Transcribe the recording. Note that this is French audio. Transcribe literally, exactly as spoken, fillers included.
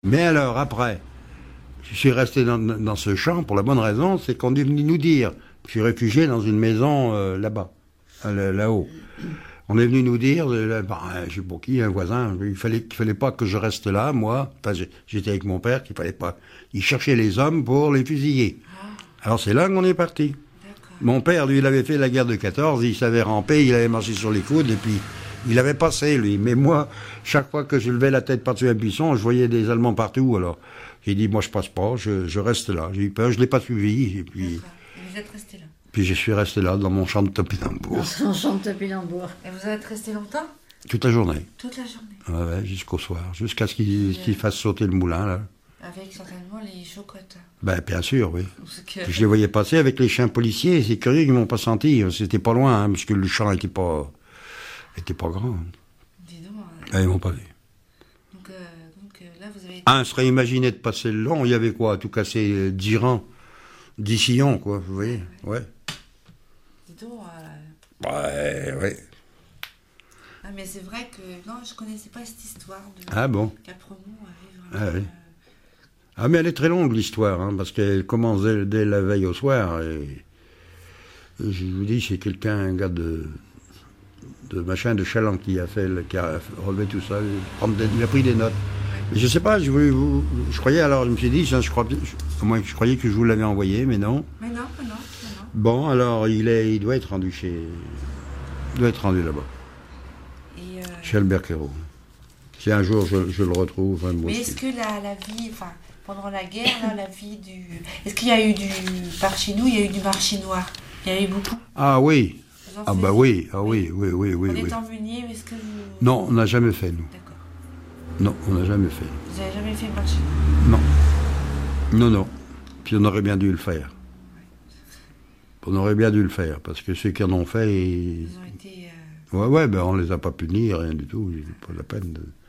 Mais alors, après, je suis resté dans, dans ce champ pour la bonne raison, c'est qu'on est venu nous dire, je suis réfugié dans une maison euh, là-bas, là- là-haut. On est venu nous dire, euh, bah, je sais pas qui, un voisin, il fallait qu'il fallait pas que je reste là, moi. Enfin, j'ai- j'étais avec mon père, qu'il fallait pas. Il cherchait les hommes pour les fusiller. Alors c'est là qu'on est parti. Mon père, lui, il avait fait la guerre de quatorze, il savait ramper, il avait marché sur les coudes, et puis il avait passé, lui. Mais moi, chaque fois que je levais la tête par-dessus un buisson, je voyais des Allemands partout. Alors j'ai dit, moi je passe pas, je, je reste là. J'ai eu peur, je l'ai pas suivi, et puis. D'accord. Et vous êtes resté là. Puis je suis resté là, dans mon champ de topinambour, Dans son champ de topinambour. Et vous êtes resté longtemps? toute la journée. Toute la journée. Ouais, ouais, jusqu'au soir, jusqu'à ce qu'il qu'il fasse sauter le moulin, là. Avec certainement les chocottes. Ben, bien sûr, oui. Parce que... Puis je les voyais passer avec les chiens policiers, c'est curieux qu'ils m'ont pas senti, c'était pas loin, hein, parce que le champ était pas, était pas grand. Dis donc. euh, Ah, ils m'ont pas vu. Donc, euh, donc euh, là, vous avez... Un serait imaginé de passer le long, il y avait quoi, à tout casser dix rangs, dix sillons, quoi, vous voyez, ouais. Dis donc... euh, Ouais, ouais. Ah, mais c'est vrai que... Non, je connaissais pas cette histoire de... Ah bon. Qu'Apremont avait vraiment... Ah oui. euh, Ah, mais elle est très longue, l'histoire, hein, parce qu'elle commence dès, dès la veille au soir, et, et je vous dis, c'est quelqu'un, un gars de, de machin, de Chaland, qui a fait, le- qui a relevé tout ça, prendre des- il a pris des notes. Mais je sais pas, je, voulais vous, je croyais, alors je me suis dit, je, je crois, je, au moins, je croyais que je vous l'avais envoyé, mais non. Mais non, mais non, mais non. Bon, alors, il, est, il doit être rendu chez, il doit être rendu là-bas, Et, euh, chez Albert Quérot. Si un jour je, je le retrouve, hein, moi Mais aussi. est-ce que la, la vie... Enfin, pendant la guerre, là, la vie du... Est-ce qu'il y a eu du... Par chez nous, il y a eu du marché noir? Il y a eu beaucoup? Ah oui, Vous en ah bah faisiez? oui, ah oui, oui, oui, oui. En oui. étant meunier, est-ce que vous... Non, on n'a jamais fait, nous. D'accord. Non, on n'a jamais fait. Vous n'avez jamais fait marché noir? Non. Non, non. Puis on aurait bien dû le faire. On aurait bien dû le faire, parce que ceux qui en ont fait, ils... Ils ont été... euh, ouais, ouais, ben on les a pas punis, rien du tout. C'est pas la peine de...